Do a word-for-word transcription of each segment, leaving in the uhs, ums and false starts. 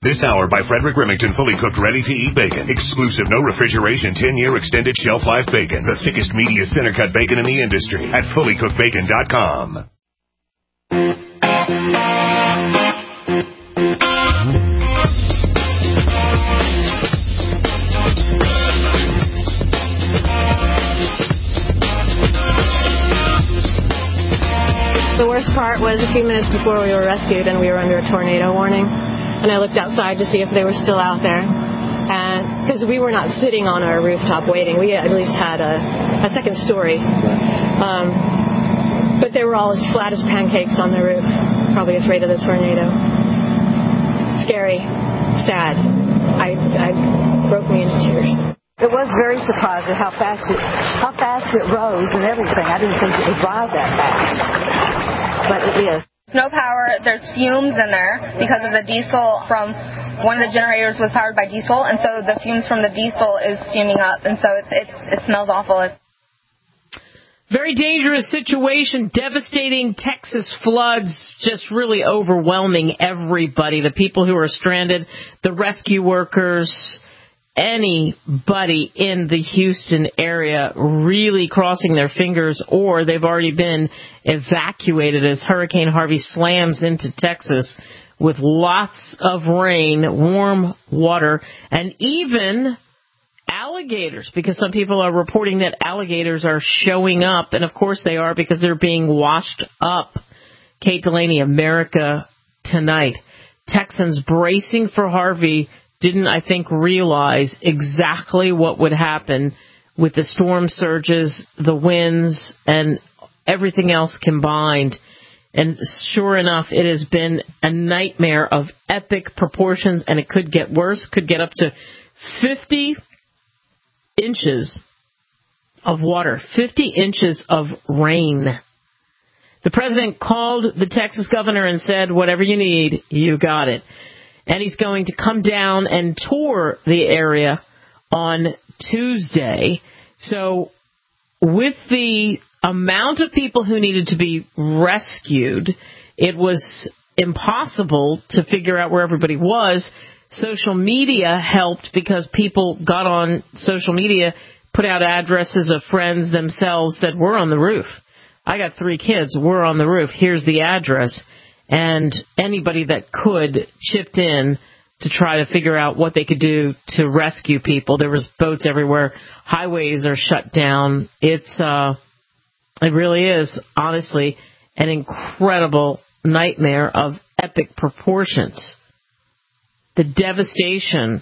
This hour by Frederick Remington, fully cooked, ready-to-eat bacon. Exclusive, no refrigeration, ten-year extended shelf life bacon. The thickest, meatiest, center-cut bacon in the industry at fully cooked bacon dot com. The worst part was a few minutes before we were rescued and we were under a tornado warning. And I looked outside to see if they were still out there. And because we were not sitting on our rooftop waiting. We at least had a, a second story. Um, but they were all as flat as pancakes on the roof, probably afraid of the tornado. Scary, sad. I, I broke me into tears. It was very surprising how fast it how fast it rose and everything. I didn't think it would rise that fast, but it is. No power. There's fumes in there because of the diesel from one of the generators was powered by diesel, and so the fumes from the diesel is fuming up, and so it's, it's, it smells awful. It's Very dangerous situation, devastating Texas floods, just really overwhelming everybody. The people who are stranded, the rescue workers, anybody in the Houston area really crossing their fingers, or they've already been evacuated as Hurricane Harvey slams into Texas with lots of rain, warm water, and even alligators, because some people are reporting that alligators are showing up, and of course they are because they're being washed up. Kate Delaney, America Tonight. Texans bracing for Harvey didn't, I think, realize exactly what would happen with the storm surges, the winds, and everything else combined. And sure enough, it has been a nightmare of epic proportions, and it could get worse, could get up to fifty inches of water, fifty inches of rain. The president called the Texas governor and said, whatever you need, you got it. And he's going to come down and tour the area on Tuesday. So with the amount of people who needed to be rescued, it was impossible to figure out where everybody was. Social media helped because people got on social media, put out addresses of friends themselves, said, we're on the roof. I got three kids. We're on the roof. Here's the address. And anybody that could chipped in to try to figure out what they could do to rescue people. There was boats everywhere. Highways are shut down. It's, uh, it really is, honestly, an incredible nightmare of epic proportions. The devastation,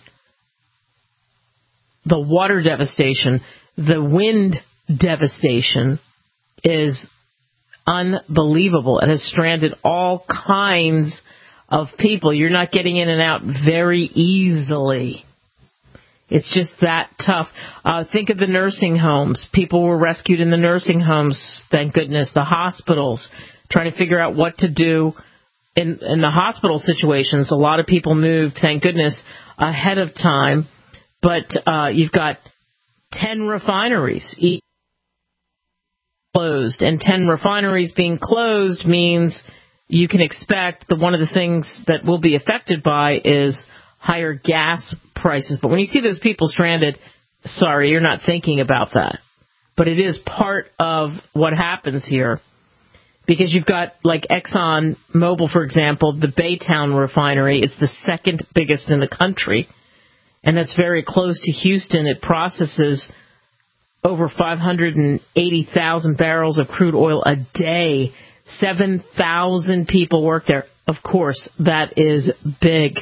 the water devastation, the wind devastation is unbelievable. It has stranded all kinds of people. You're not getting in and out very easily. It's just that tough. Uh, think of the nursing homes. People were rescued in the nursing homes, thank goodness. The hospitals, trying to figure out what to do in, in the hospital situations. A lot of people moved, thank goodness, ahead of time. But uh, you've got ten refineries each closed, and ten refineries being closed means you can expect that one of the things that will be affected by is higher gas prices. But when you see those people stranded, sorry, you're not thinking about that. But it is part of what happens here, because you've got, like, Exxon Mobil, for example, the Baytown refinery. It's the second biggest in the country, and that's very close to Houston. It processes over five hundred eighty thousand barrels of crude oil a day. seven thousand people work there. Of course, that is big.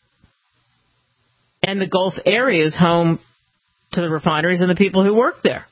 And the Gulf area is home to the refineries and the people who work there.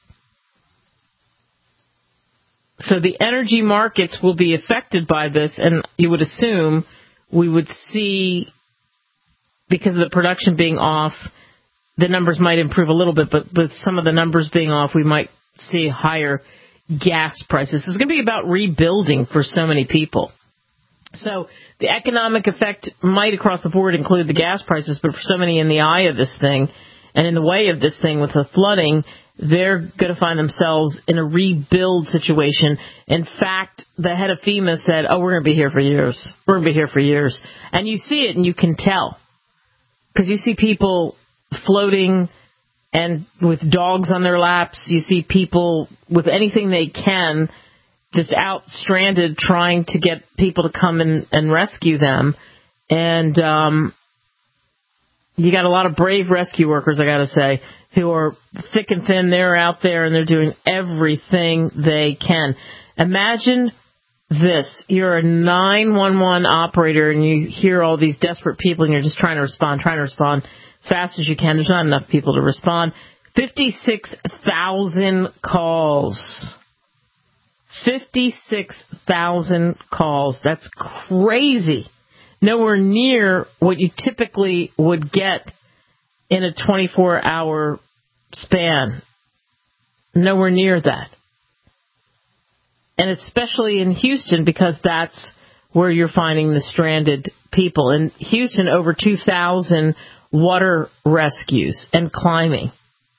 So the energy markets will be affected by this, and you would assume we would see, because of the production being off, the numbers might improve a little bit, but with some of the numbers being off, we might see higher gas prices. It's going to be about rebuilding for so many people. So the economic effect might across the board include the gas prices, but for so many in the eye of this thing and in the way of this thing with the flooding, they're going to find themselves in a rebuild situation. In fact, the head of FEMA said, oh, we're going to be here for years. We're going to be here for years. And you see it and you can tell. Because you see people floating and with dogs on their laps. You see people with anything they can just out stranded trying to get people to come and, and rescue them. And um, you got a lot of brave rescue workers, I got to say, who are thick and thin. They're out there and they're doing everything they can. Imagine this. You're a nine one one operator and you hear all these desperate people and you're just trying to respond, trying to respond as fast as you can. There's not enough people to respond. fifty-six thousand calls. fifty-six thousand calls. That's crazy. Nowhere near what you typically would get in a twenty-four hour span. Nowhere near that. And especially in Houston, because that's where you're finding the stranded people. In Houston, over two thousand water rescues and climbing.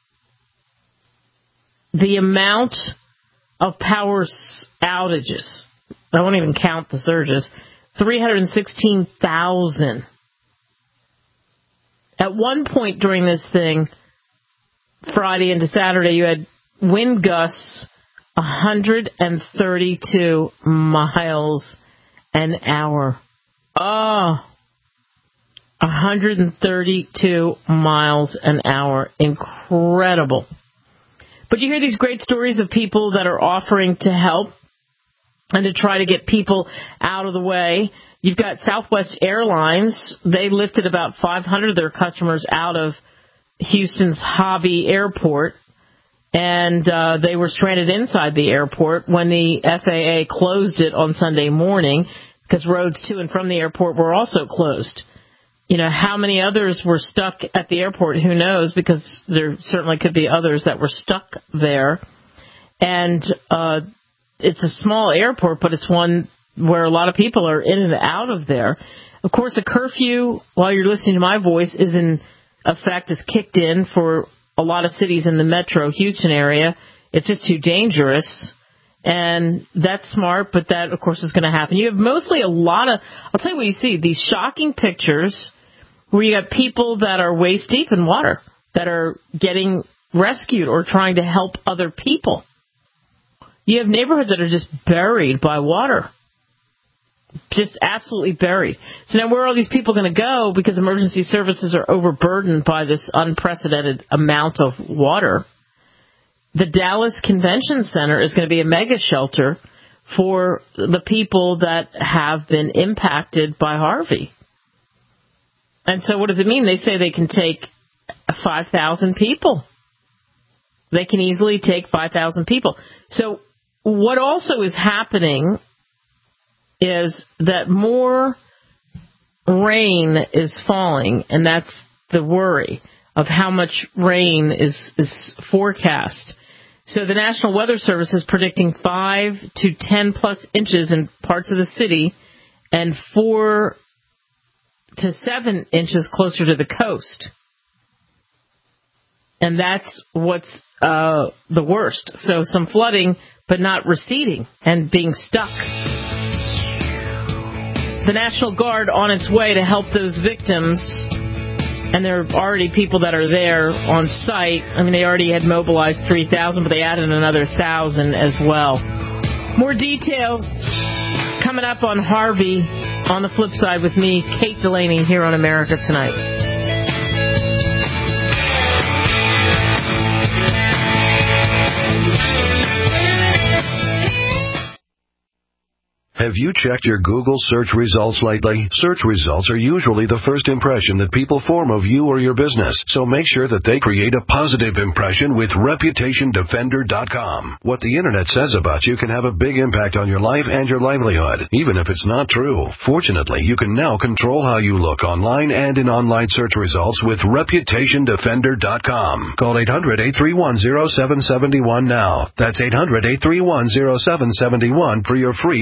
The amount of power outages, I won't even count the surges, three hundred sixteen thousand. At one point during this thing, Friday into Saturday, you had wind gusts one hundred thirty-two miles an hour. Oh, one hundred thirty-two miles an hour. Incredible. But you hear these great stories of people that are offering to help and to try to get people out of the way. You've got Southwest Airlines. They lifted about five hundred of their customers out of Houston's Hobby Airport, and uh, they were stranded inside the airport when the F A A closed it on Sunday morning because roads to and from the airport were also closed. You know, how many others were stuck at the airport? Who knows? Because there certainly could be others that were stuck there. And uh, it's a small airport, but it's one where a lot of people are in and out of there. Of course, a curfew, while you're listening to my voice, is in effect, is kicked in for a lot of cities in the metro Houston area. It's just too dangerous. And that's smart, but that, of course, is going to happen. You have mostly a lot of, I'll tell you what you see, these shocking pictures where you got people that are waist deep in water, that are getting rescued or trying to help other people. You have neighborhoods that are just buried by water. Just absolutely buried. So now where are all these people going to go because emergency services are overburdened by this unprecedented amount of water? The Dallas Convention Center is going to be a mega shelter for the people that have been impacted by Harvey. And so what does it mean? They say they can take five thousand people. They can easily take five thousand people. So what also is happening is that more rain is falling, and that's the worry of how much rain is, is forecast. So the National Weather Service is predicting five to ten plus inches in parts of the city and four to seven inches closer to the coast. And that's what's uh, the worst. So some flooding, but not receding and being stuck. The National Guard on its way to help those victims. And there are already people that are there on site. I mean, they already had mobilized three thousand, but they added another one thousand as well. More details coming up on Harvey on the flip side with me, Kate Delaney, here on America Tonight. Have you checked your Google search results lately? Search results are usually the first impression that people form of you or your business, so make sure that they create a positive impression with Reputation Defender dot com. What the Internet says about you can have a big impact on your life and your livelihood, even if it's not true. Fortunately, you can now control how you look online and in online search results with Reputation Defender dot com. Call eight hundred, eight three one, zero seven seven one now. That's eight hundred, eight three one, zero seven seven one for your free Reputation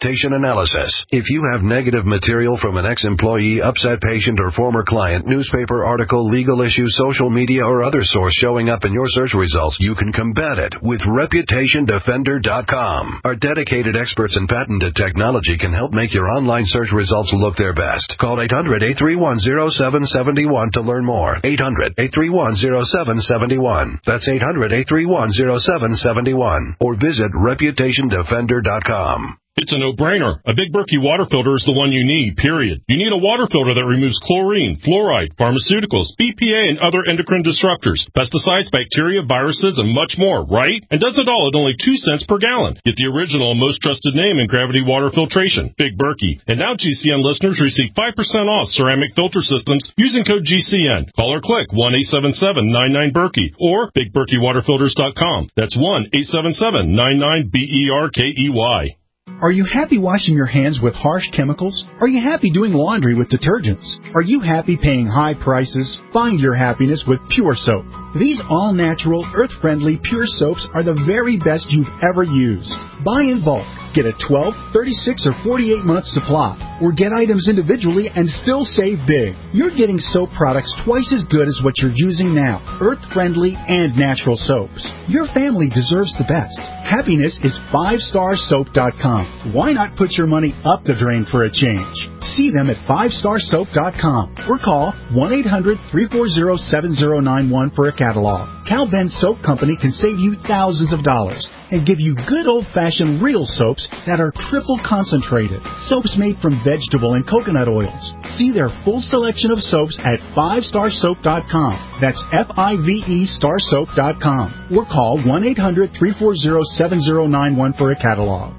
reputation analysis. If you have negative material from an ex-employee, upset patient, or former client, newspaper article, legal issue, social media, or other source showing up in your search results, you can combat it with reputation defender dot com. Our dedicated experts in patented technology can help make your online search results look their best. Call eight hundred, eight three one, zero seven seven one to learn more. eight hundred, eight three one, zero seven seven one. That's eight hundred, eight three one, zero seven seven one. Or visit reputation defender dot com. It's a no-brainer. A Big Berkey water filter is the one you need, period. You need a water filter that removes chlorine, fluoride, pharmaceuticals, B P A, and other endocrine disruptors, pesticides, bacteria, viruses, and much more, right? And does it all at only two cents per gallon. Get the original and most trusted name in gravity water filtration, Big Berkey. And now G C N listeners receive five percent off ceramic filter systems using code G C N. Call or click one eight seven seven, nine nine, Berkey or big berkey water filters dot com. That's one eight seven seven, nine nine, B E R K E Y. Are you happy washing your hands with harsh chemicals? Are you happy doing laundry with detergents? Are you happy paying high prices? Find your happiness with Pure Soap. These all-natural, earth-friendly Pure Soaps are the very best you've ever used. Buy in bulk. Get a twelve, thirty-six, or forty-eight month supply, or get items individually and still save big. You're getting soap products twice as good as what you're using now, earth-friendly and natural soaps. Your family deserves the best. Happiness is five star soap dot com. Why not put your money up the drain for a change? See them at five star soap dot com or call one eight hundred, three four zero, seven zero nine one for a catalog. Cal Ben Soap Company can save you thousands of dollars and give you good old-fashioned real soaps that are triple concentrated. Soaps made from vegetable and coconut oils. See their full selection of soaps at five star soap dot com. That's F I V E star soap dot com. Or call one eight hundred, three four zero, seven zero nine one for a catalog.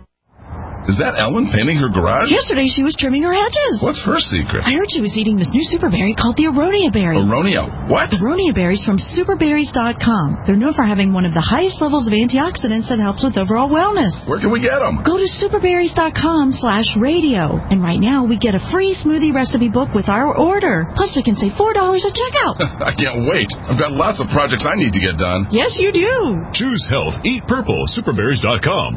Is that Ellen painting her garage? Yesterday she was trimming her hedges. What's her secret? I heard she was eating this new super berry called the Aronia berry. Aronia? What? The Aronia berries from super berries dot com. They're known for having one of the highest levels of antioxidants that helps with overall wellness. Where can we get them? Go to super berries dot com slash radio. And right now we get a free smoothie recipe book with our order. Plus we can save four dollars at checkout. I can't wait. I've got lots of projects I need to get done. Yes, you do. Choose health. Eat purple. super berries dot com.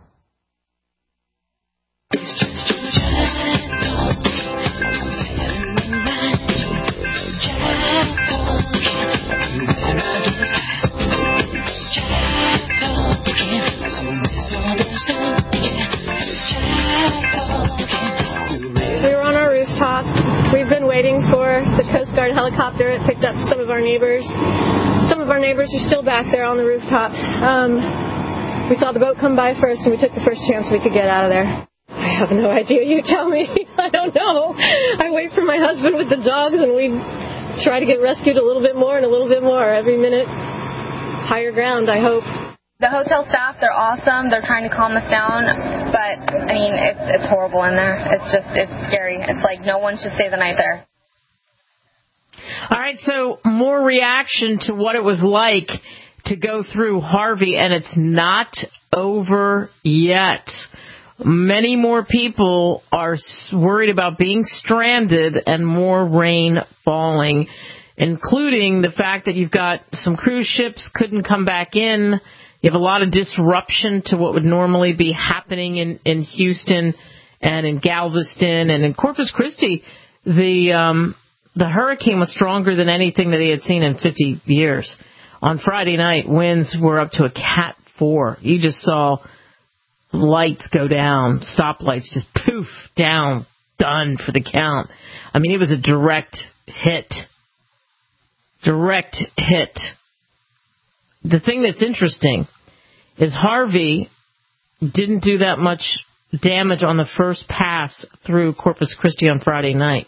We were on our rooftop. We've been waiting for the Coast Guard helicopter. It picked up some of our neighbors. Some of our neighbors are still back there on the rooftops. Um, we saw the boat come by first, and we took the first chance we could get out of there. I have no idea. You tell me. I don't know. I wait for my husband with the dogs, and we try to get rescued a little bit more and a little bit more every minute. Higher ground, I hope. The hotel staff, they're awesome. They're trying to calm us down, but, I mean, it's, it's horrible in there. It's just, it's scary. It's like no one should stay the night there. All right, so more reaction to what it was like to go through Harvey, and it's not over yet. Many more people are worried about being stranded and more rain falling, including the fact that you've got some cruise ships couldn't come back in. You have a lot of disruption to what would normally be happening in, in Houston and in Galveston and in Corpus Christi. The um, the hurricane was stronger than anything that he had seen in fifty years. On Friday night, winds were up to a Cat four. You just saw lights go down, stoplights just poof, down, done for the count. I mean, it was a direct hit. Direct hit. The thing that's interesting is Harvey didn't do that much damage on the first pass through Corpus Christi on Friday night.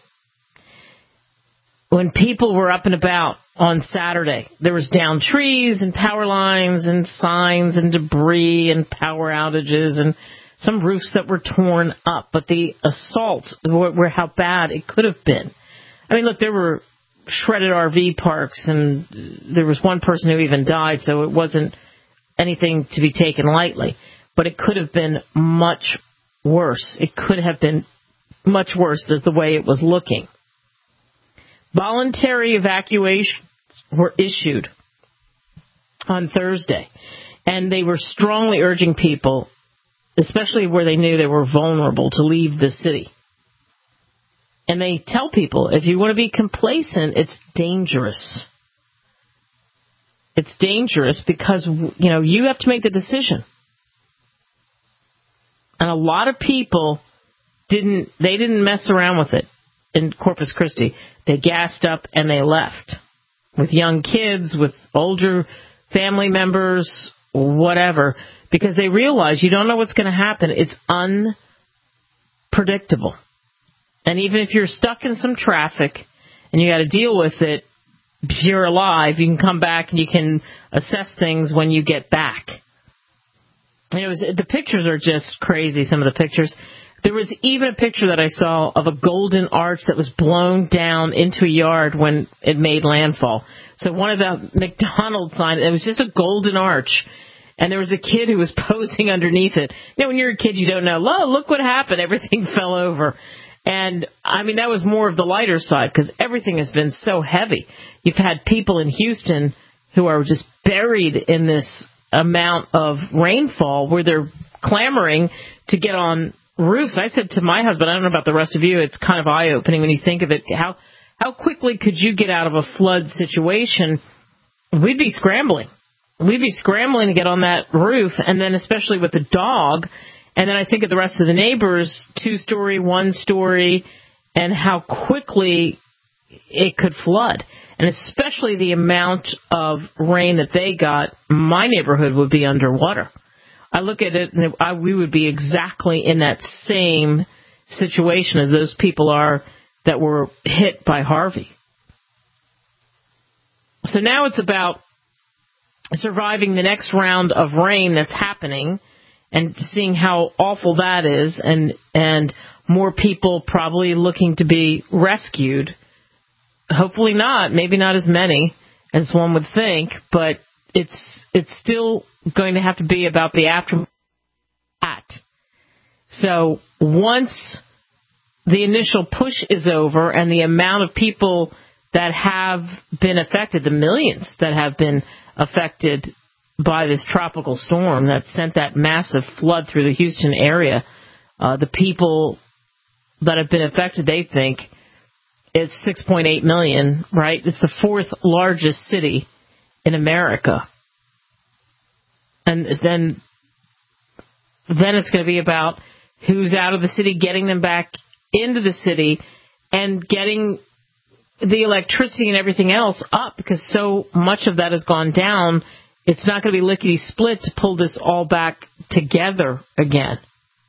When people were up and about on Saturday, there was downed trees and power lines and signs and debris and power outages and some roofs that were torn up. But the assaults were, were how bad it could have been. I mean, look, there were shredded R V parks, and there was one person who even died, so it wasn't anything to be taken lightly. But it could have been much worse. It could have been much worse as the way it was looking. Voluntary evacuations were issued on Thursday, and they were strongly urging people especially where they knew they were vulnerable, to leave the city. And they tell people, if you want to be complacent, it's dangerous. It's dangerous because, you know, you have to make the decision. And a lot of people didn't, they didn't mess around with it in Corpus Christi. They gassed up and they left. With young kids, with older family members, whatever, because they realize you don't know what's going to happen. It's unpredictable. And even if you're stuck in some traffic and you got to deal with it, if you're alive, you can come back and you can assess things when you get back. And it was, the pictures are just crazy, some of the pictures. There was even a picture that I saw of a golden arch that was blown down into a yard when it made landfall. So one of the McDonald's signs, it was just a golden arch. And there was a kid who was posing underneath it. You know, when you're a kid, you don't know, oh, look what happened. Everything fell over. And, I mean, that was more of the lighter side because everything has been so heavy. You've had people in Houston who are just buried in this amount of rainfall where they're clamoring to get on roofs. I said to my husband, I don't know about the rest of you, it's kind of eye-opening when you think of it. How how quickly could you get out of a flood situation? We'd be scrambling. We'd be scrambling to get on that roof, and then especially with the dog. And then I think of the rest of the neighbors, two-story, one-story, and how quickly it could flood. And especially the amount of rain that they got, my neighborhood would be underwater. I look at it, and I, we would be exactly in that same situation as those people are that were hit by Harvey. So now it's about surviving the next round of rain that's happening and seeing how awful that is, and and more people probably looking to be rescued. Hopefully not, maybe not as many as one would think, but it's it's still going to have to be about the aftermath. So once the initial push is over and the amount of people that have been affected, the millions that have been affected by this tropical storm that sent that massive flood through the Houston area, uh, the people that have been affected, they think, it's six point eight million, right? It's the fourth largest city in America. And then, then it's going to be about who's out of the city, getting them back into the city, and getting the electricity and everything else up, because so much of that has gone down. It's not going to be lickety-split to pull this all back together again.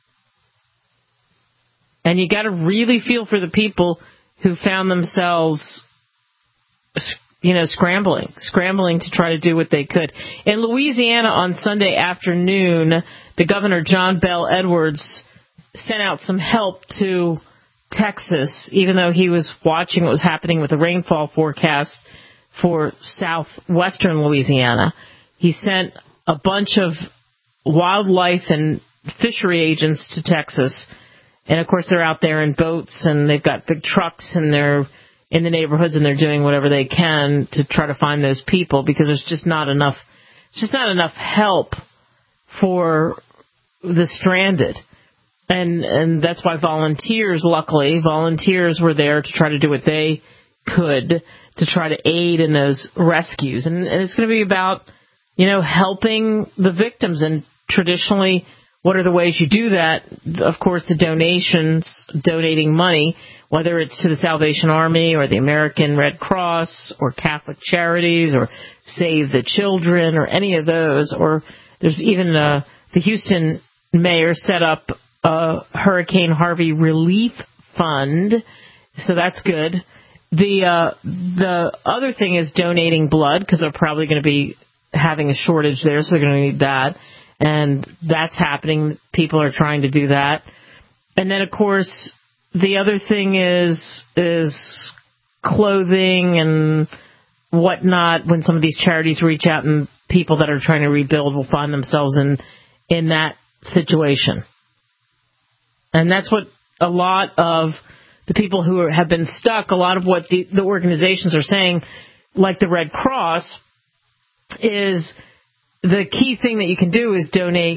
And you got to really feel for the people who found themselves, you know, scrambling, scrambling to try to do what they could. In Louisiana on Sunday afternoon, the governor, John Bel Edwards, sent out some help to Texas, even though he was watching what was happening with the rainfall forecast for southwestern Louisiana. He sent a bunch of wildlife and fishery agents to Texas. And, of course, they're out there in boats, and they've got big trucks, and they're in the neighborhoods, and they're doing whatever they can to try to find those people, because there's just not enough, just not enough help for the stranded. And and that's why volunteers, luckily, volunteers were there to try to do what they could to try to aid in those rescues. And, and it's going to be about, you know, helping the victims. And traditionally, what are the ways you do that? Of course, the donations, donating money, whether it's to the Salvation Army or the American Red Cross or Catholic Charities or Save the Children or any of those. Or there's even uh, the Houston mayor set up a Hurricane Harvey Relief Fund, so that's good. The uh, the other thing is donating blood, because they're probably going to be having a shortage there, so they're going to need that. And that's happening. People are trying to do that. And then, of course, the other thing is is clothing and whatnot. When some of these charities reach out, and people that are trying to rebuild will find themselves in in that situation. And that's what a lot of the people who are, have been stuck, a lot of what the, the organizations are saying, like the Red Cross, is the key thing that you can do is donate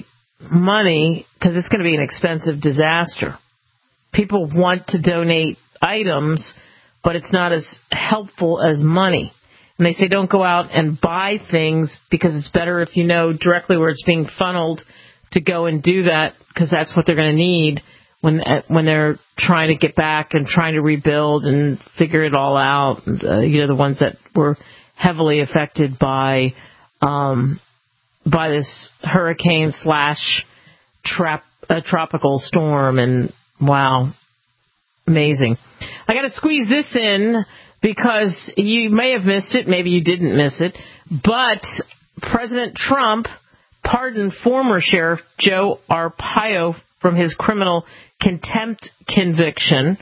money because it's going to be an expensive disaster. People want to donate items, but it's not as helpful as money. And they say don't go out and buy things because it's better if you know directly where it's being funneled to go and do that, because that's what they're going to need when when they're trying to get back and trying to rebuild and figure it all out. Uh, you know, the ones that were heavily affected by um, by this hurricane slash trap uh, tropical storm. And wow, amazing. I got to squeeze this in because you may have missed it, maybe you didn't miss it, but President Trump pardoned former Sheriff Joe Arpaio from his criminal contempt conviction,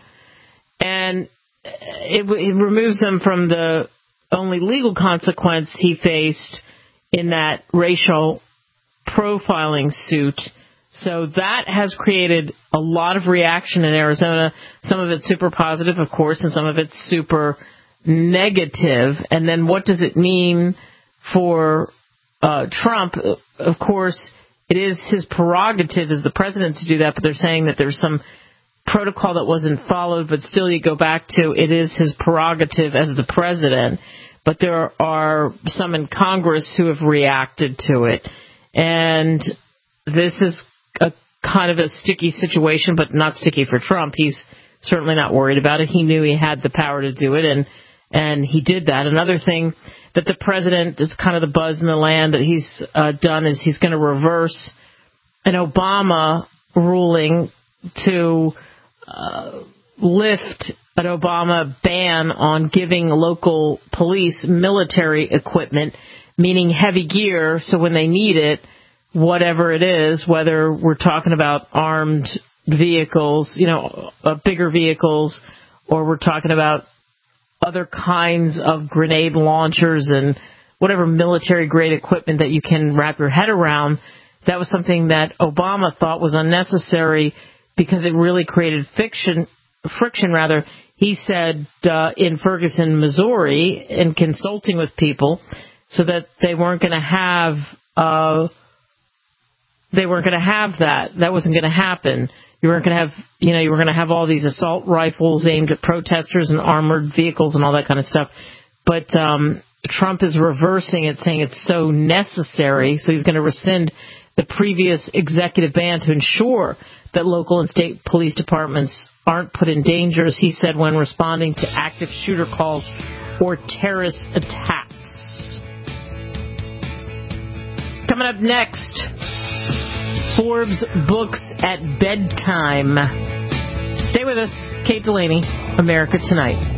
and it, it removes him from the only legal consequence he faced in that racial profiling suit. So that has created a lot of reaction in Arizona. Some of it's super positive, of course, and some of it's super negative. And then what does it mean for uh, Trump? Of course, it is his prerogative as the president to do that, but they're saying that there's some protocol that wasn't followed, but still you go back to it is his prerogative as the president. But there are some in Congress who have reacted to it. And this is a kind of a sticky situation, but not sticky for Trump. He's certainly not worried about it. He knew he had the power to do it, and and he did that. Another thing that the president, is kind of the buzz in the land that he's uh, done, is he's going to reverse an Obama ruling to uh, lift an Obama ban on giving local police military equipment, meaning heavy gear, so when they need it, whatever it is, whether we're talking about armed vehicles, you know, uh, bigger vehicles, or we're talking about other kinds of grenade launchers and whatever military-grade equipment that you can wrap your head around, that was something that Obama thought was unnecessary because it really created fiction, friction, rather. He said uh, in Ferguson, Missouri, in consulting with people, so that they weren't going to have uh, they weren't going to have that. That wasn't going to happen. You weren't going to have, you know, you were going to have all these assault rifles aimed at protesters and armored vehicles and all that kind of stuff. But um, Trump is reversing it, saying it's so necessary. So he's going to rescind the previous executive ban to ensure that local and state police departments aren't put in danger, as he said, when responding to active shooter calls or terrorist attacks. Coming up next, Forbes Books at Bedtime. Stay with us. Kate Delaney, America Tonight.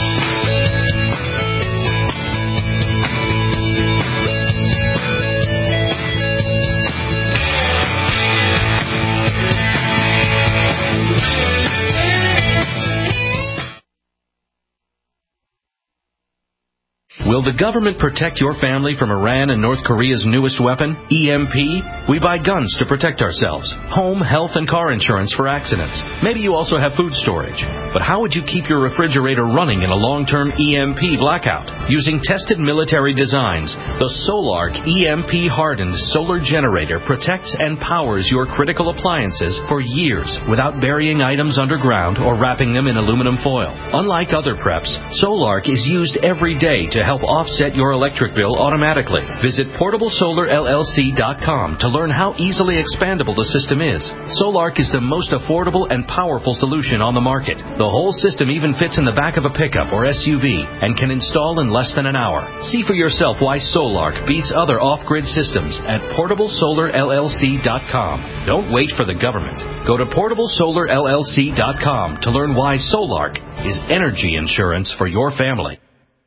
Will the government protect your family from Iran and North Korea's newest weapon, E M P? We buy guns to protect ourselves, home, health, and car insurance for accidents. Maybe you also have food storage. But how would you keep your refrigerator running in a long-term E M P blackout? Using tested military designs, the Solark E M P-hardened solar generator protects and powers your critical appliances for years without burying items underground or wrapping them in aluminum foil. Unlike other preps, Solark is used every day to help offset your electric bill automatically. Visit portable solar L L C dot com to learn how easily expandable the system is. Solark is the most affordable and powerful solution on the market. The whole system even fits in the back of a pickup or S U V and can install in less than an hour. See for yourself why Solark beats other off-grid systems at portable solar L L C dot com. Don't wait for the government. Go to portable solar L L C dot com to learn why Solark is energy insurance for your family.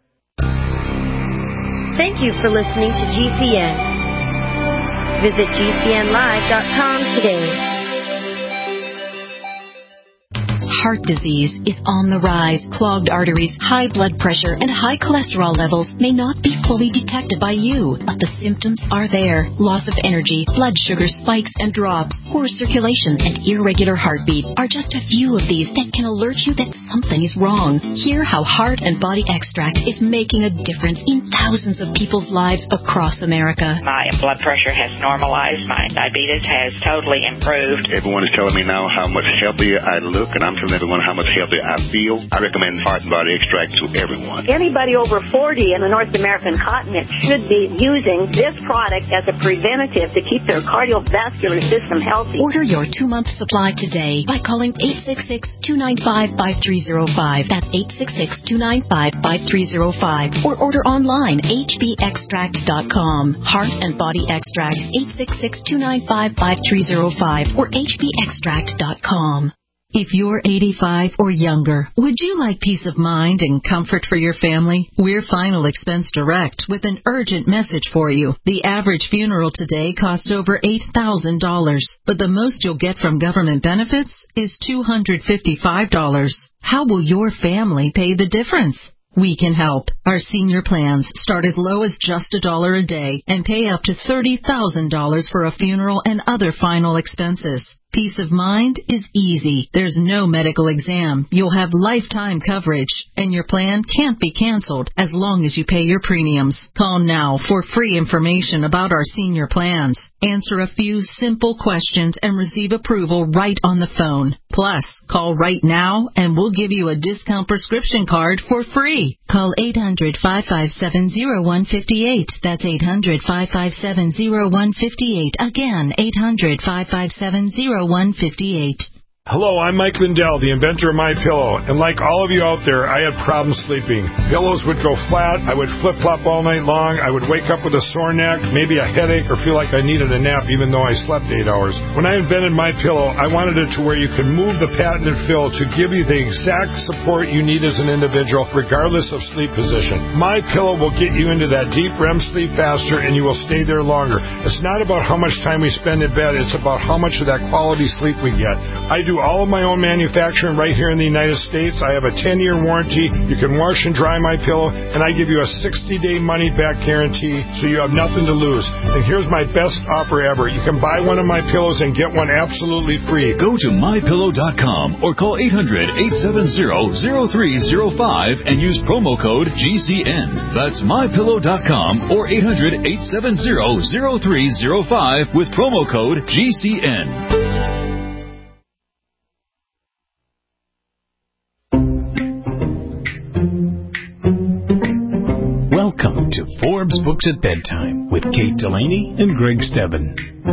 Thank you for listening to G C N. Visit G C N live dot com today. heart disease is on the rise. Clogged arteries, high blood pressure, and high cholesterol levels may not be fully detected by you, but the symptoms are there. Loss of energy, blood sugar spikes and drops, poor circulation, and irregular heartbeat are just a few of these that can alert you that something is wrong. Hear how Heart and Body Extract is making a difference in thousands of people's lives across America. My blood pressure has normalized. My diabetes has totally improved. Everyone is telling me now how much healthier I look, and I'm telling everyone how much healthier I feel. I recommend Heart and Body Extract to everyone. Anybody over forty in the North American continent should be using this product as a preventative to keep their cardiovascular system healthy. Order your two-month supply today by calling eight six six, two nine five, five three zero five. That's eight six six, two nine five, five three zero five. Or order online, h b extract dot com. Heart and Body Extract, eight six six, two nine five, five three zero five or h b extract dot com. If you're eighty-five or younger, would you like peace of mind and comfort for your family? We're Final Expense Direct with an urgent message for you. The average funeral today costs over eight thousand dollars, but the most you'll get from government benefits is two hundred fifty-five dollars. How will your family pay the difference? We can help. Our senior plans start as low as just a dollar a day and pay up to thirty thousand dollars for a funeral and other final expenses. Peace of mind is easy. There's no medical exam. You'll have lifetime coverage, and your plan can't be canceled as long as you pay your premiums. Call now for free information about our senior plans. Answer a few simple questions and receive approval right on the phone. Plus, call right now and we'll give you a discount prescription card for free. Call eight hundred, five five seven, zero one five eight. That's eight hundred, five five seven, zero one five eight. Again, eight hundred, five five seven, zero one five eight. Hello, I'm Mike Lindell, the inventor of MyPillow, and like all of you out there, I had problems sleeping. Pillows would go flat, I would flip-flop all night long, I would wake up with a sore neck, maybe a headache, or feel like I needed a nap even though I slept eight hours. When I invented MyPillow, I wanted it to where you could move the patented fill to give you the exact support you need as an individual, regardless of sleep position. MyPillow will get you into that deep R E M sleep faster, and you will stay there longer. It's not about how much time we spend in bed, it's about how much of that quality sleep we get. I do all of my own manufacturing right here in the United States. I have a ten-year warranty. You can wash and dry MyPillow, and I give you a sixty-day money-back guarantee, so you have nothing to lose. And here's my best offer ever. You can buy one of my pillows and get one absolutely free. Go to my pillow dot com or call eight hundred, eight seven zero, zero three zero five and use promo code G C N. That's my pillow dot com or eight hundred, eight seven zero, zero three zero five with promo code G C N. Welcome to Forbes Books at Bedtime with Kate Delaney and Greg Stebbin.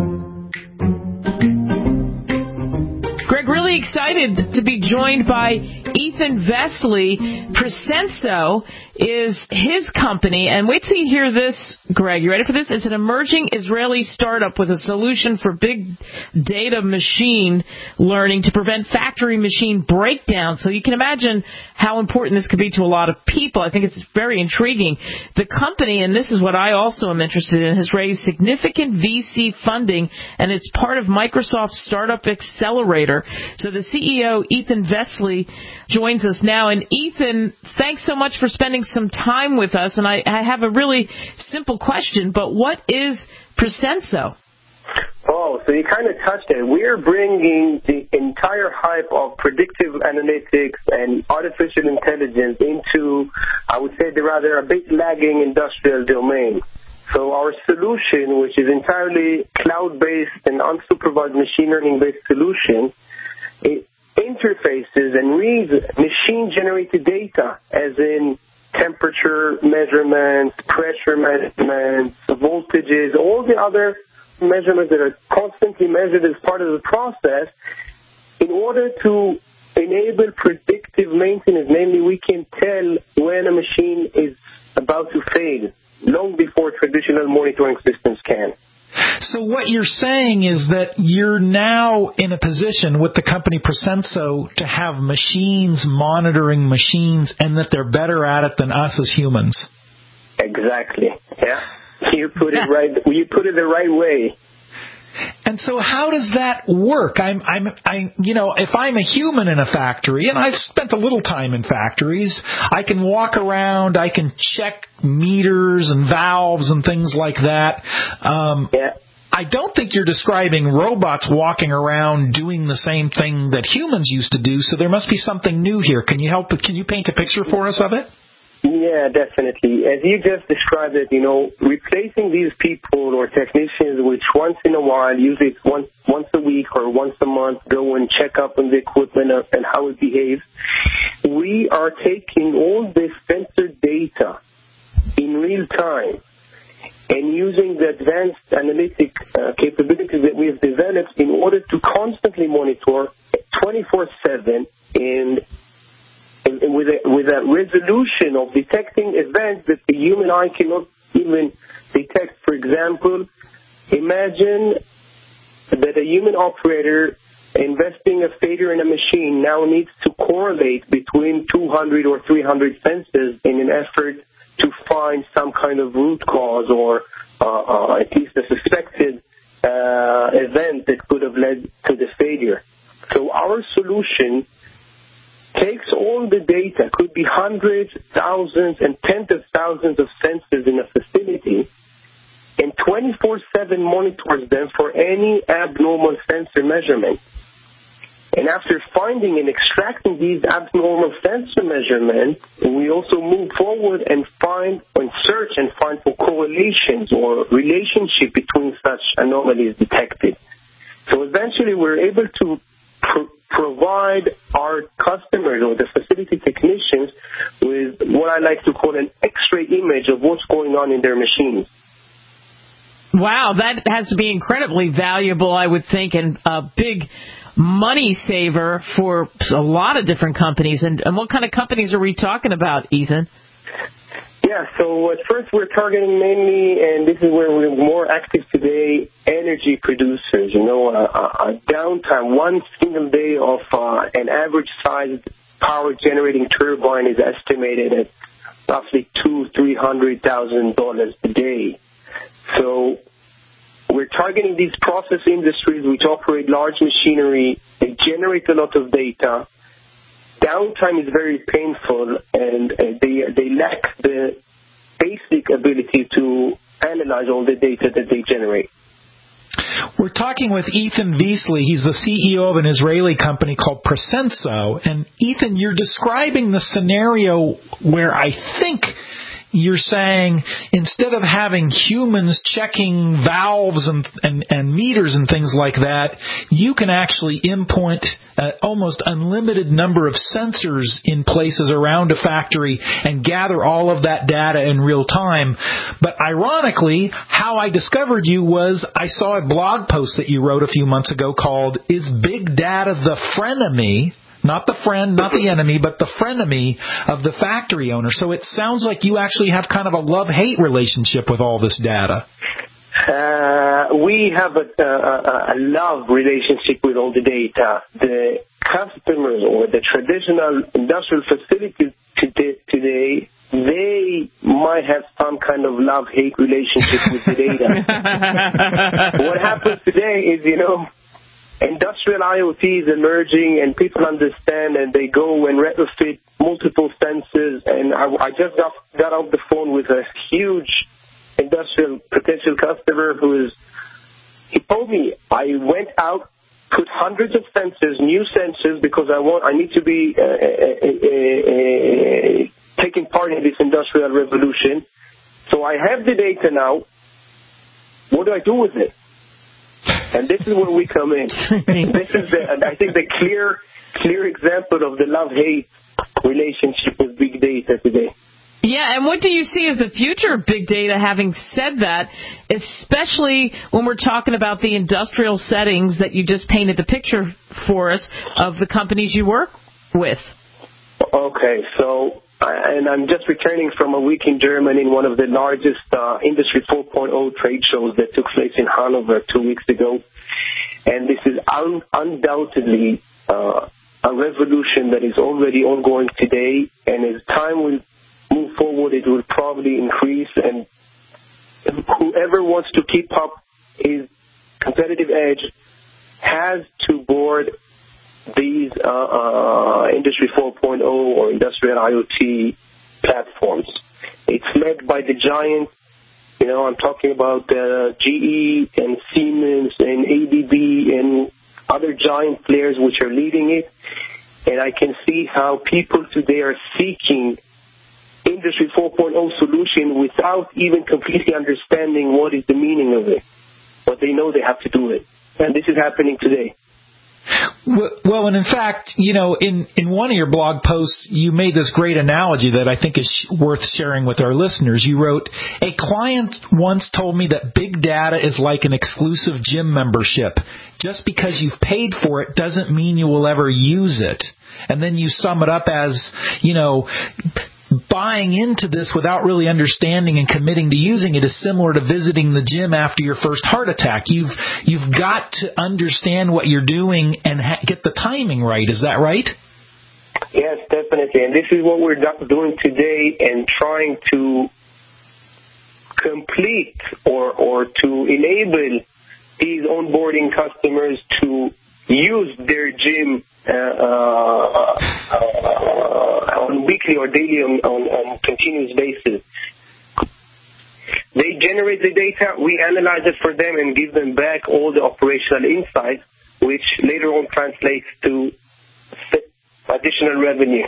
Greg, really excited to be joined by Ethan Vesely. Presenso is his company, and wait till you hear this, Greg. You ready for this? It's an emerging Israeli startup with a solution for big data machine learning to prevent factory machine breakdown. So you can imagine how important this could be to a lot of people. I think it's very intriguing. The company, and this is what I also am interested in, has raised significant V C funding, and it's part of Microsoft's Startup Accelerator. So the C E O, Ethan Vesely, joins us now. And Ethan, thanks so much for spending some time with us. And I, I have a really simple question, but what is Presenso? Oh, so you kind of touched it. We're bringing the entire hype of predictive analytics and artificial intelligence into, I would say, the rather a bit lagging industrial domain. So our solution, which is entirely cloud-based and unsupervised machine learning-based solution, it interfaces and reads machine-generated data, as in temperature measurements, pressure measurements, voltages, all the other measurements that are constantly measured as part of the process, in order to enable predictive maintenance. Namely, we can tell when a machine is about to fail long before traditional monitoring systems can. So what you're saying is that you're now in a position with the company Presenso to have machines monitoring machines, and that they're better at it than us as humans. Exactly. Yeah. You put it right. You put it the right way. And so how does that work? I'm, I'm, I, you know, if I'm a human in a factory, and I've spent a little time in factories, I can walk around, I can check meters and valves and things like that. Um, yeah. I don't think you're describing robots walking around doing the same thing that humans used to do, so there must be something new here. Can you help, can you paint a picture for us of it? Yeah, definitely. As you just described it, you know, replacing these people or technicians which once in a while, usually it's once, once a week or once a month, go and check up on the equipment and how it behaves. We are taking all this sensor data in real time and using the advanced analytic uh, capabilities that we have developed in order to constantly monitor twenty-four seven and with a, with a resolution of detecting events that the human eye cannot even detect. For example, imagine that a human operator investing a failure in a machine now needs to correlate between two hundred or three hundred sensors in an effort to find some kind of root cause or uh, uh, at least a suspected uh, event that could have led to the failure. So our solution takes all the data, could be hundreds, thousands, and tens of thousands of sensors in a facility, and twenty-four seven monitors them for any abnormal sensor measurement. And after finding and extracting these abnormal sensor measurements, we also move forward and find and search and find for correlations or relationship between such anomalies detected. So eventually we're able to pro- provide our customers or the facility technicians with what I like to call an X-ray image of what's going on in their machines. Wow, that has to be incredibly valuable, I would think, and a big money saver for a lot of different companies. And, and what kind of companies are we talking about, Ethan? Yeah, so at first we're targeting mainly, and this is where we're more active today, energy producers. You know, a, a downtime, one single day of uh, an average-sized power-generating turbine is estimated at roughly two, three hundred thousand dollars a day. So we're targeting these process industries which operate large machinery. They generate a lot of data. Downtime is very painful, and uh, they they lack the basic ability to analyze all the data that they generate. We're talking with Ethan Veasley. He's the C E O of an Israeli company called Presenso. And Ethan, you're describing the scenario where I think you're saying instead of having humans checking valves and, and, and meters and things like that, you can actually input an almost unlimited number of sensors in places around a factory and gather all of that data in real time. But ironically, how I discovered you was I saw a blog post that you wrote a few months ago called "Is Big Data the Frenemy?" Not the friend, not the enemy, but the frenemy of the factory owner. So it sounds like you actually have kind of a love-hate relationship with all this data. Uh, we have a, a, a love relationship with all the data. The customers or the traditional industrial facilities today, they might have some kind of love-hate relationship with the data. What happens today is, you know, industrial I O T is emerging, and people understand, and they go and retrofit multiple sensors. And I, I just got, got off the phone with a huge industrial potential customer who is, he told me, I went out, put hundreds of sensors, new sensors, because I want, I need to be uh, uh, uh, uh, taking part in this industrial revolution. So I have the data now. What do I do with it? And this is where we come in. This is, the, I think, the clear, clear example of the love-hate relationship with big data today. Yeah, and what do you see as the future of big data? Having said that, especially when we're talking about the industrial settings that you just painted the picture for us of the companies you work with. Okay, so, and I'm just returning from a week in Germany in one of the largest uh, Industry four point oh trade shows that took place in Hanover two weeks ago. And this is un- undoubtedly uh, a revolution that is already ongoing today. And as time will move forward, it will probably increase. And whoever wants to keep up his competitive edge IoT platforms. It's led by the giants. You know, I'm talking about uh, G E and Siemens and A B B and other giant players which are leading it. And I can see how people today are seeking Industry four point oh solution without even completely understanding what is the meaning of it. But they know they have to do it. And this is happening today. Well, and in fact, you know, in, in one of your blog posts, you made this great analogy that I think is worth sharing with our listeners. You wrote, a client once told me that big data is like an exclusive gym membership. Just because you've paid for it doesn't mean you will ever use it. And then you sum it up as, you know, buying into this without really understanding and committing to using it is similar to visiting the gym after your first heart attack. You've you've got to understand what you're doing and ha- get the timing right. Is that right? Yes, definitely. And this is what we're doing today and trying to complete or, or to enable these onboarding customers to use their gym uh, uh, uh, on weekly or daily on, on, on continuous basis. They generate the data, we analyze it for them and give them back all the operational insights, which later on translates to additional revenue.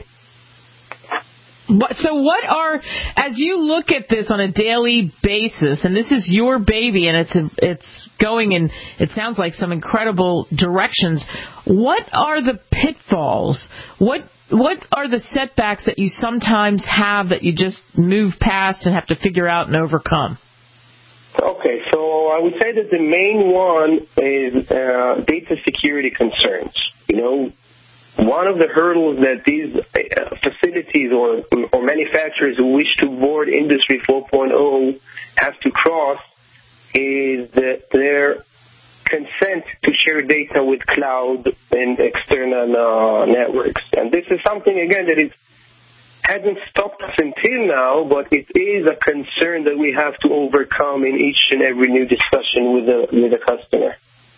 So what are, as you look at this on a daily basis, and this is your baby, and it's it's going in, it sounds like some incredible directions, what are the pitfalls? What what are the setbacks that you sometimes have that you just move past and have to figure out and overcome? Okay, so I would say that the main one is uh, data security concerns. You know, one of the hurdles that these uh, facilities or, or manufacturers who wish to board Industry four point oh have to cross is that their consent to share data with cloud and external uh, networks. And this is something, again, that is, hasn't stopped us until now, but it is a concern that we have to overcome in each and every new discussion with the, with the customer.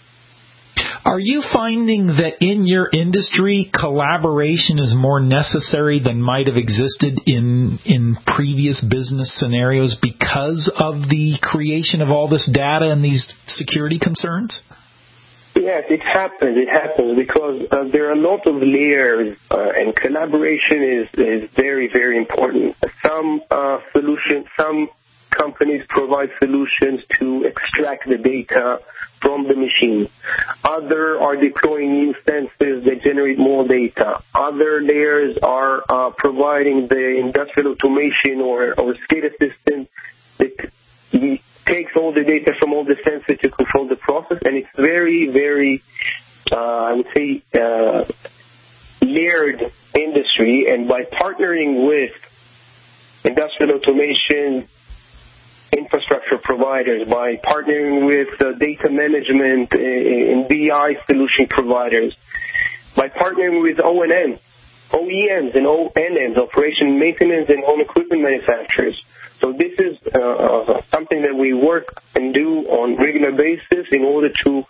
Are you finding that in your industry, collaboration is more necessary than might have existed in in previous business scenarios because of the creation of all this data and these security concerns? Yes, it happens. It happens because uh, there are a lot of layers, uh, and collaboration is, is very, very important. Some uh, solutions, some companies provide solutions to extract the data from the machine. Other are deploying new sensors that generate more data. Other layers are uh, providing the industrial automation or, or SCADA system that takes all the data from all the sensors to control the process. And it's very, very, uh, I would say, uh, layered industry. And by partnering with industrial automation infrastructure providers, by partnering with uh, data management and B I solution providers, by partnering with O and M, O E Ms and O N Ms, operation maintenance and home equipment manufacturers. So this is uh, something that we work and do on a regular basis in order to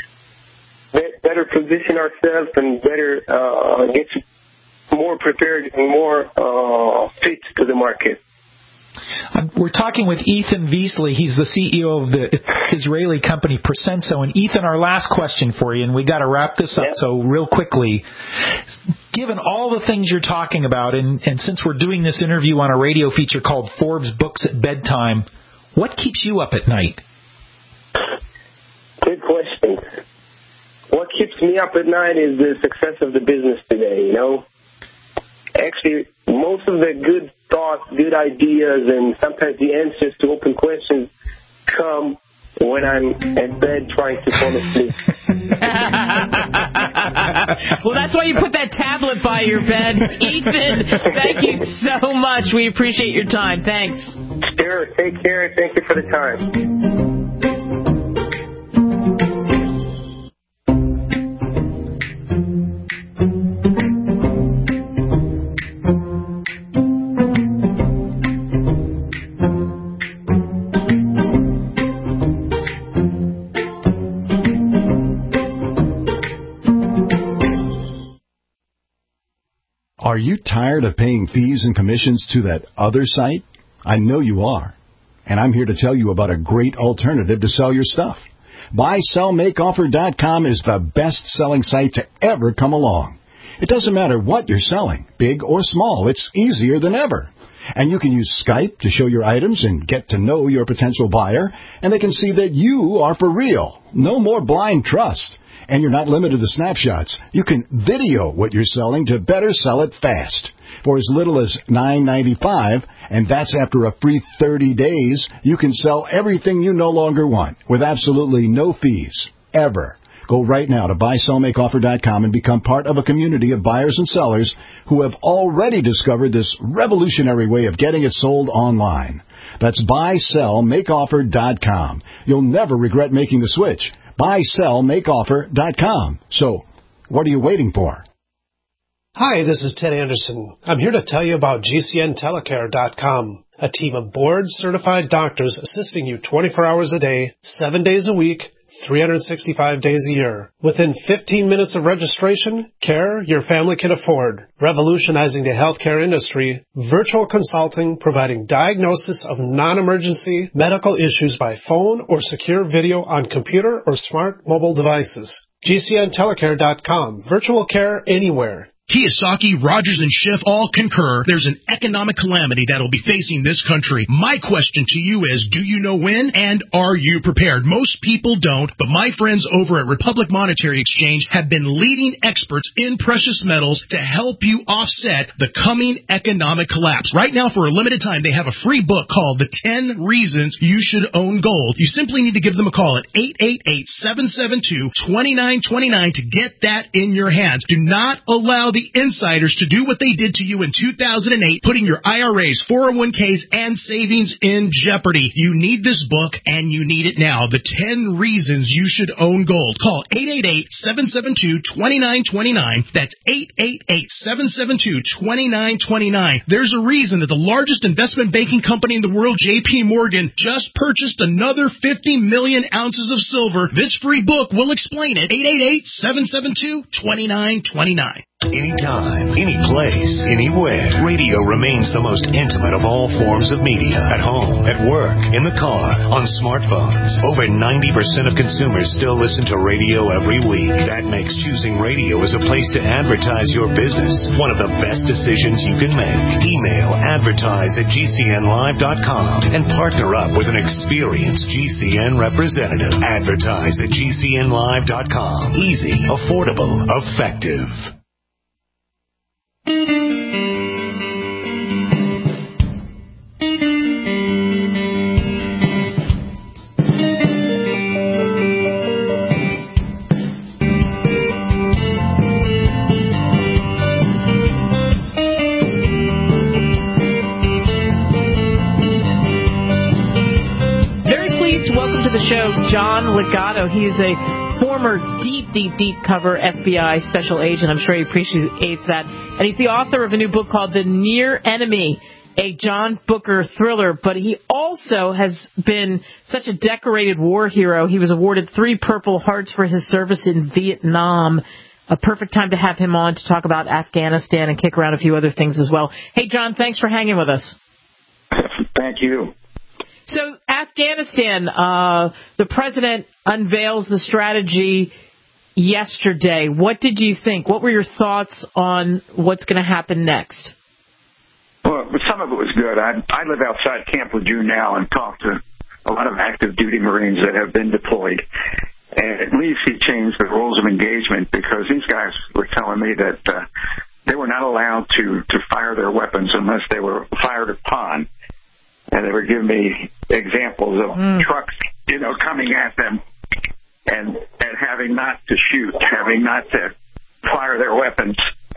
be- better position ourselves and better uh, get more prepared and more uh, fit to the market. We're talking with Ethan Veasley. He's the C E O of the Israeli company Presenso. And Ethan, our last question for you, and we got to wrap this up. Yep. So real quickly, given all the things you're talking about, and, and since we're doing this interview on a radio feature called Forbes Books at Bedtime, what keeps you up at night? Good question. What keeps me up at night is the success of the business today, you know. Actually, most of the good thoughts, good ideas, and sometimes the answers to open questions come when I'm at bed trying to fall asleep. Well, that's why you put that tablet by your bed. Ethan, thank you so much. We appreciate your time. Thanks. Sure. Take care. Thank you for the time. Are Are you tired of paying fees and commissions to that other site? I know you are. And I'm here to tell you about a great alternative to sell your stuff. buy sell make offer dot com is the best-selling site to ever come along. It doesn't matter what you're selling, big or small. It's easier than ever. And you can use Skype to show your items and get to know your potential buyer, and they can see that you are for real. No more blind trust. And you're not limited to snapshots. You can video what you're selling to better sell it fast. For as little as nine ninety-five, and that's after a free thirty days, you can sell everything you no longer want with absolutely no fees, ever. Go right now to buy sell make offer dot com and become part of a community of buyers and sellers who have already discovered this revolutionary way of getting it sold online. That's buy sell make offer dot com. You'll never regret making the switch. buy sell make offer dot com. So, what are you waiting for? Hi, this is Ted Anderson. I'm here to tell you about G C N telecare dot com, a team of board-certified doctors assisting you twenty-four hours a day, seven days a week, three hundred sixty-five days a year. Within fifteen minutes of registration, care your family can afford. Revolutionizing the healthcare industry, virtual consulting providing diagnosis of non-emergency medical issues by phone or secure video on computer or smart mobile devices. G C N telecare dot com. Virtual care anywhere. Kiyosaki, Rogers, and Schiff all concur there's an economic calamity that will be facing this country. My question to you is, do you know when, and are you prepared? Most people don't, but my friends over at Republic Monetary Exchange have been leading experts in precious metals to help you offset the coming economic collapse. Right now, for a limited time, they have a free book called The ten Reasons You Should Own Gold. You simply need to give them a call at eight eight eight, seven seven two, two nine two nine to get that in your hands. Do not allow the insiders to do what they did to you in two thousand eight, putting your I R As, four oh one k's, and savings in jeopardy. You need this book, and you need it now. The ten Reasons You Should Own Gold. Call eight eight eight, seven seven two, two nine two nine. That's eight eight eight, seven seven two, two nine two nine. There's a reason that the largest investment banking company in the world, J P Morgan, just purchased another fifty million ounces of silver. This free book will explain it. eight eight eight, seven seven two, two nine two nine. Anytime, any place, anywhere. Radio remains the most intimate of all forms of media. At home, at work, in the car, on smartphones. Over ninety percent of consumers still listen to radio every week. That makes choosing radio as a place to advertise your business one of the best decisions you can make. Email advertise at G C N live dot com and partner up with an experienced G C N representative. Advertise at G C N live dot com. Easy, affordable, effective. John Legato. He is a former deep, deep, deep cover F B I special agent. I'm sure he appreciates that. And he's the author of a new book called The Near Enemy, a John Booker thriller. But he also has been such a decorated war hero. He was awarded three Purple Hearts for his service in Vietnam. A perfect time to have him on to talk about Afghanistan and kick around a few other things as well. Hey, John, thanks for hanging with us. Thank you. So Afghanistan, uh, the president unveils the strategy yesterday. What did you think? What were your thoughts on what's going to happen next? Well, some of it was good. I, I live outside Camp Lejeune now and talk to a lot of active duty Marines that have been deployed. And at least he changed the rules of engagement, because these guys were telling me that uh, they were not allowed to, to fire their weapons unless they were fired upon. And they were giving me examples of mm. trucks, you know, coming at them and and having not to shoot, having not to fire their weapons.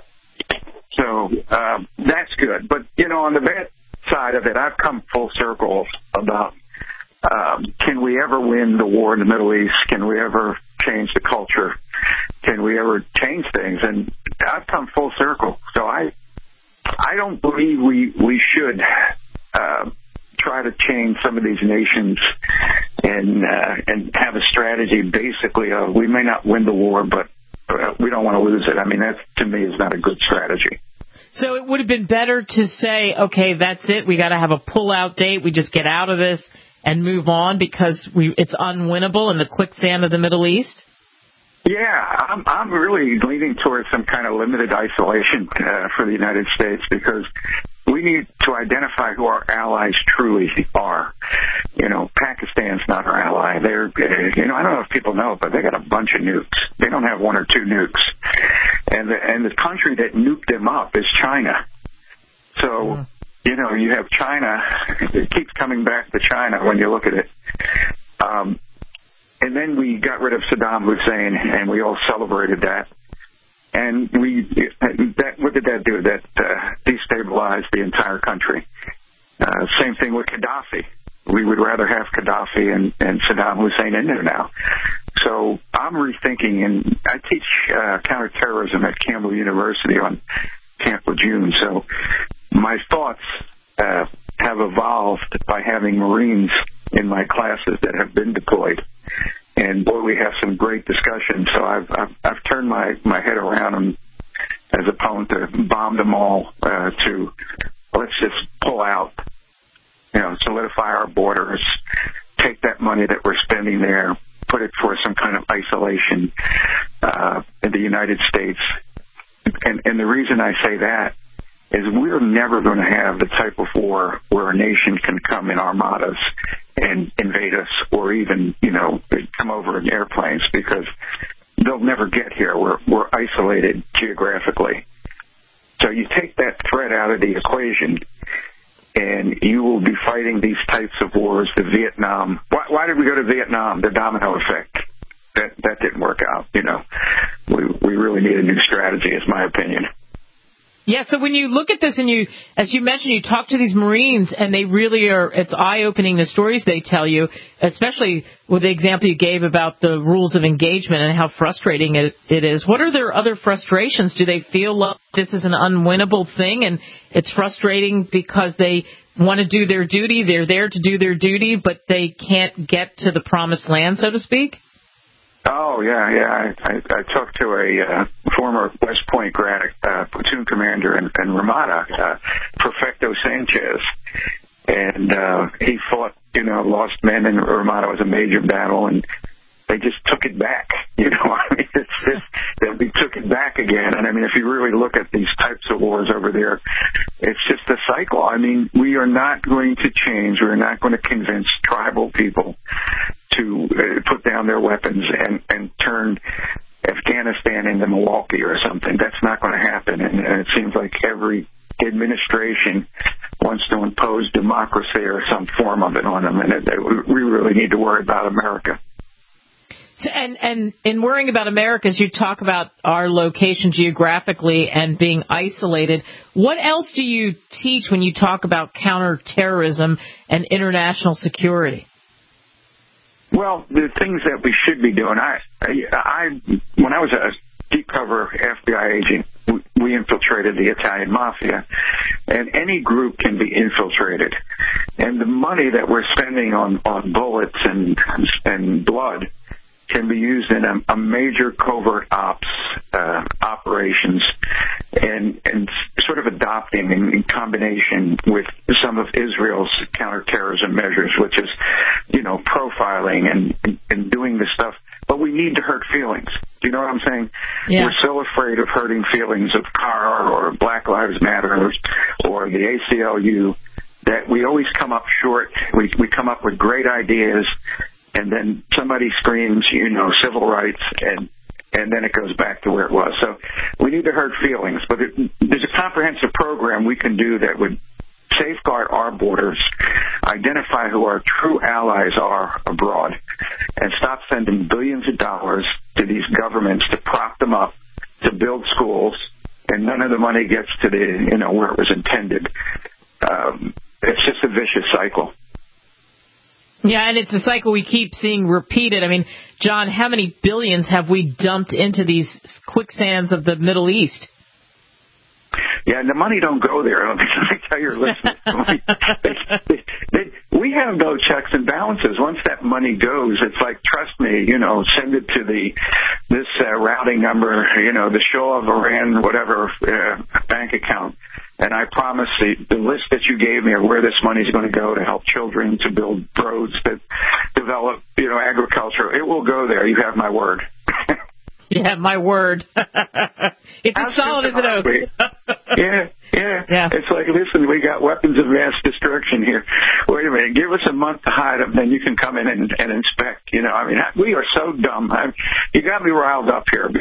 So uh, that's good. But, you know, on the bad side of it, I've come full circle about um, can we ever win the war in the Middle East? Can we ever change the culture? Can we ever change things? And I've come full circle. So I I don't believe we, we should uh, try to change some of these nations and uh, and have a strategy basically of we may not win the war, but uh, we don't want to lose it. I mean, that to me is not a good strategy. So it would have been better to say, okay, that's it. We got to have a pull-out date. We just get out of this and move on because we it's unwinnable in the quicksand of the Middle East? Yeah, I'm, I'm really leaning towards some kind of limited isolation uh, for the United States because we need to identify who our allies truly are. You know, Pakistan's not our ally. They're, you know, I don't know if people know, but they got a bunch of nukes. They don't have one or two nukes. And the, and the country that nuked them up is China. So, mm. you know, you have China. It keeps coming back to China when you look at it. Um, and then we got rid of Saddam Hussein, and we all celebrated that. And we, that, what did that do? That uh, destabilized the entire country. Uh, same thing with Gaddafi. We would rather have Gaddafi and, and Saddam Hussein in there now. So I'm rethinking, and I teach uh, counterterrorism at Campbell University on Camp Lejeune. So my thoughts uh, have evolved by having Marines in my classes that have been deployed. And, boy, we have some great discussions. So I've, I've, I've turned my, my head around them as opposed to bomb them all uh, to let's just pull out, you know, solidify our borders, take that money that we're spending there, put it for some kind of isolation uh, in the United States. And, and the reason I say that is we're never going to have the type of war where a nation can come in armadas and invade us or even, you know, come over in airplanes because they'll never get here. We're, we're isolated geographically. So you take that threat out of the equation and you will be fighting these types of wars, the Vietnam. Why, why did we go to Vietnam? The domino effect. That, that didn't work out, you know. We, we really need a new strategy, is my opinion. Yeah, so when you look at this and you, as you mentioned, you talk to these Marines and they really are, it's eye-opening the stories they tell you, especially with the example you gave about the rules of engagement and how frustrating it, it is. What are their other frustrations? Do they feel like this is an unwinnable thing and it's frustrating because they want to do their duty, they're there to do their duty, but they can't get to the promised land, so to speak? Oh, yeah, yeah. I, I, I talked to a uh, former West Point grad, uh, platoon commander in, in Ramada, uh, Perfecto Sanchez, and uh, he fought, you know, lost men in Ramada. It was a major battle, and they just took it back. You know, I mean, it's just that we took it back again. And I mean, if you really look at these types of wars over there, it's just a cycle. I mean, we are not going to change. We're not going to convince tribal people to uh, put down their weapons and, and turn Afghanistan into Milwaukee or something. That's not going to happen. And, and it seems like every administration wants to impose democracy or some form of it on them. And it, it, we really need to worry about America. And, and in worrying about America, as you talk about our location geographically and being isolated, what else do you teach when you talk about counterterrorism and international security? Well, the things that we should be doing, I, I, when I was a deep cover F B I agent, we infiltrated the Italian mafia, and any group can be infiltrated. And the money that we're spending on, on bullets and, and blood can be used in a, a major covert ops uh, operations and, and sort of adopting in, in combination with some of Israel's counterterrorism measures, which is, you know, profiling and, and, and doing this stuff. But we need to hurt feelings. Do you know what I'm saying? Yeah. We're so afraid of hurting feelings of C A R or Black Lives Matter or the A C L U that we always come up short. We, we come up with great ideas, and then somebody screams, you know, civil rights, and and then it goes back to where it was. So we need to hurt feelings. But it, there's a comprehensive program we can do that would safeguard our borders, identify who our true allies are abroad, and stop sending billions of dollars to these governments to prop them up, to build schools, and none of the money gets to the, you know, where it was intended. Um, it's just a vicious cycle. Yeah, and it's a cycle we keep seeing repeated. I mean, John, how many billions have we dumped into these quicksands of the Middle East? Yeah, and the money don't go there. Let me tell your listeners. they, they, they, we have no checks and balances. Once that money goes, it's like, trust me, you know, send it to the this uh, routing number, you know, the Shah of Iran, whatever uh, bank account. And I promise the, the list that you gave me of where this money is going to go to help children, to build roads, to develop, you know, agriculture, it will go there. You have my word. You have my word. It's as solid as an oak. yeah, yeah, yeah. It's like, listen, we got weapons of mass destruction here. Wait a minute, give us a month to hide them, then you can come in and, and inspect. You know, I mean, we are so dumb. I, you got me riled up here.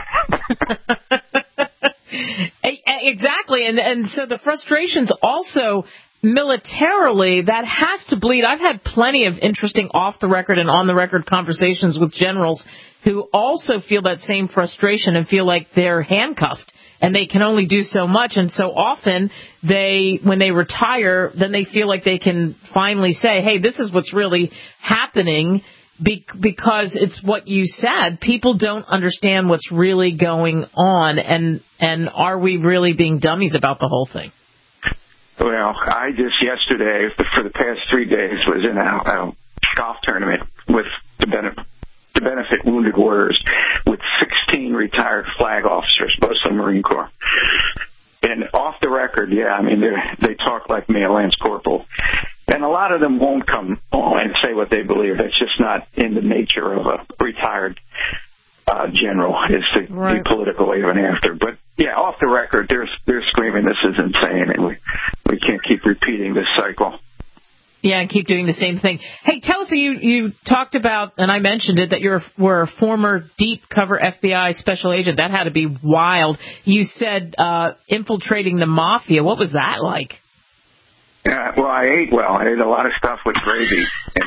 Exactly, and and so the frustrations also militarily, that has to bleed. I've had plenty of interesting off-the-record and on-the-record conversations with generals who also feel that same frustration and feel like they're handcuffed and they can only do so much. And so often they, when they retire, then they feel like they can finally say, hey, this is what's really happening, be- because it's what you said. People don't understand what's really going on, and, and are we really being dummies about the whole thing? Well, I just yesterday, for the past three days, was in a, a golf tournament with the benefit, to benefit wounded warriors with sixteen retired flag officers, most of the Marine Corps. And off the record, yeah, I mean, they they talk like me, a Lance Corporal. And a lot of them won't come on and say what they believe. That's just not in the nature of a retired uh, general, is to right. be political even after. But, yeah, off the record, they're, they're screaming this is insane, and we, we can't keep repeating this cycle. Yeah, and keep doing the same thing. Hey, tell us, you you talked about, and I mentioned it, that you were a former deep cover F B I special agent. That had to be wild. You said uh, infiltrating the mafia. What was that like? Yeah, well, I ate well. I ate a lot of stuff with gravy. And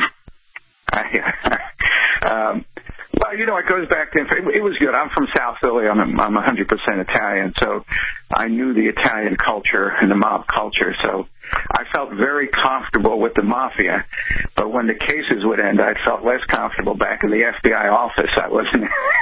I, um, well, you know, it goes back to, it was good. I'm from South Philly. I'm, I'm one hundred percent Italian, so I knew the Italian culture and the mob culture, so I felt very comfortable with the mafia. But when the cases would end, I felt less comfortable back in the F B I office. I wasn't,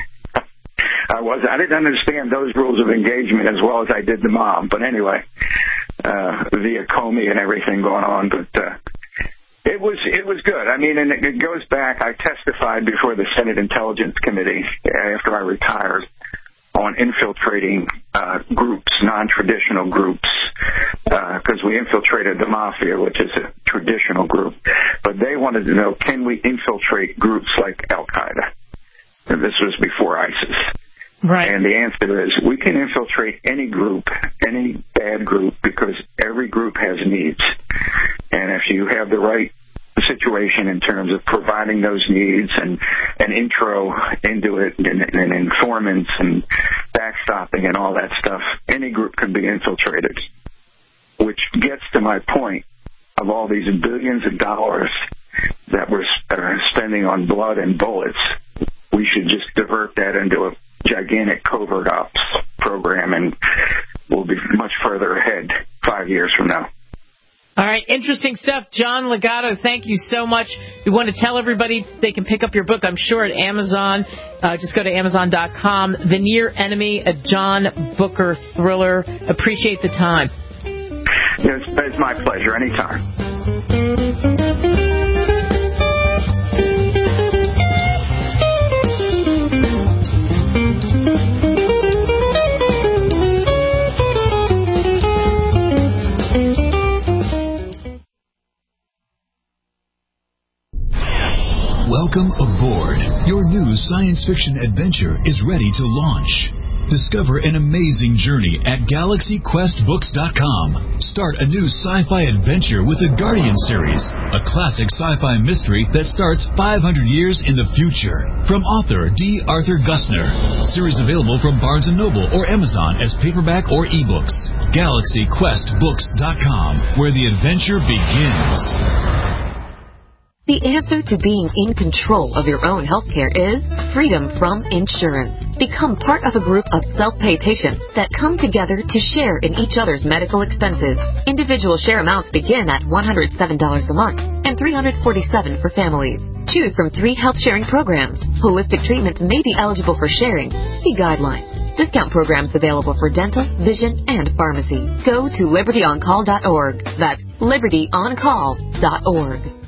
I wasn't, I didn't understand those rules of engagement as well as I did the mob. But anyway, uh, via Comey and everything going on, but, uh, It was it was good. I mean, and it, it goes back. I testified before the Senate Intelligence Committee after I retired on infiltrating uh, groups, non-traditional groups, because uh, we infiltrated the mafia, which is a traditional group. But they wanted to know, can we infiltrate groups like Al-Qaeda? And this was before ISIS. Right. And the answer is we can infiltrate any group, any bad group, because every group has needs. And if you have the right situation in terms of providing those needs and an intro into it and, and informants and backstopping and all that stuff, any group can be infiltrated. Which gets to my point of all these billions of dollars that we're uh, spending on blood and bullets. We should just divert that into a gigantic covert ops program, and we'll be much further ahead five years from now. All right, interesting stuff. John Legato, thank you so much. We want to tell everybody they can pick up your book, I'm sure, at Amazon. Uh, just go to amazon dot com. The Near Enemy, a John Booker thriller. Appreciate the time. It's, it's my pleasure. Anytime. Welcome aboard. Your new science fiction adventure is ready to launch. Discover an amazing journey at galaxy quest books dot com. Start a new sci-fi adventure with the Guardian series, a classic sci-fi mystery that starts five hundred years in the future. From author D. Arthur Gusner. Series available from Barnes and Noble or Amazon as paperback or ebooks. galaxy quest books dot com, where the adventure begins. The answer to being in control of your own healthcare is freedom from insurance. Become part of a group of self-pay patients that come together to share in each other's medical expenses. Individual share amounts begin at one hundred seven dollars a month and three hundred forty-seven dollars for families. Choose from three health sharing programs. Holistic treatments may be eligible for sharing. See guidelines. Discount programs available for dental, vision, and pharmacy. Go to liberty on call dot org. That's liberty on call dot org.